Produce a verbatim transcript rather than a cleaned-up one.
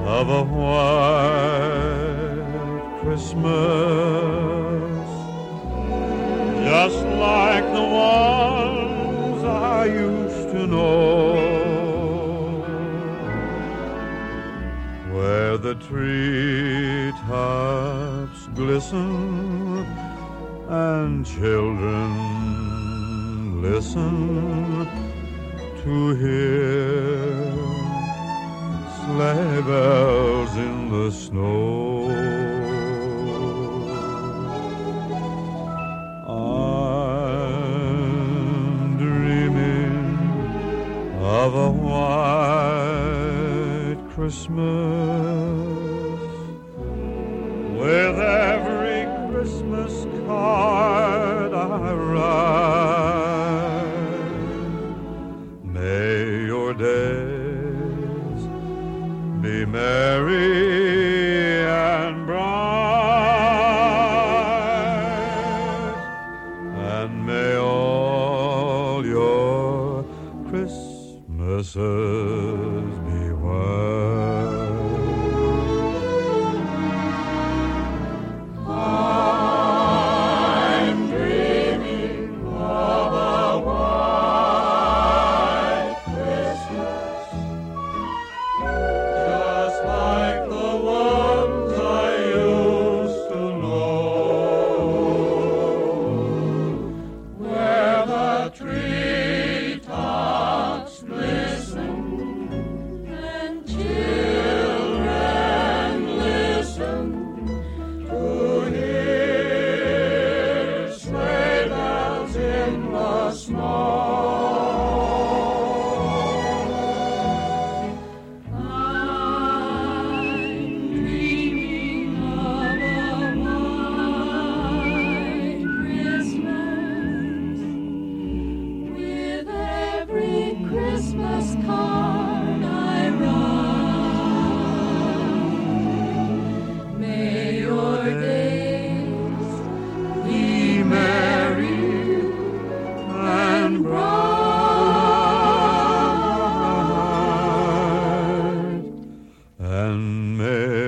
of a white Christmas, just like the ones I used to know, where the treetops glisten and children listen to hear sleigh bells in the snow. I'm dreaming of a white Christmas, with every Christmas card I write. May your days be merry and bright, and may all your Christmases be white. I'm dreaming of a white Christmas, just like the ones I used to know, where the treetops glisten and children listen to hear sleigh bells in the snow. I'm dreaming of a white Christmas, with every Christmas card I write. May your days be merry and bright, And may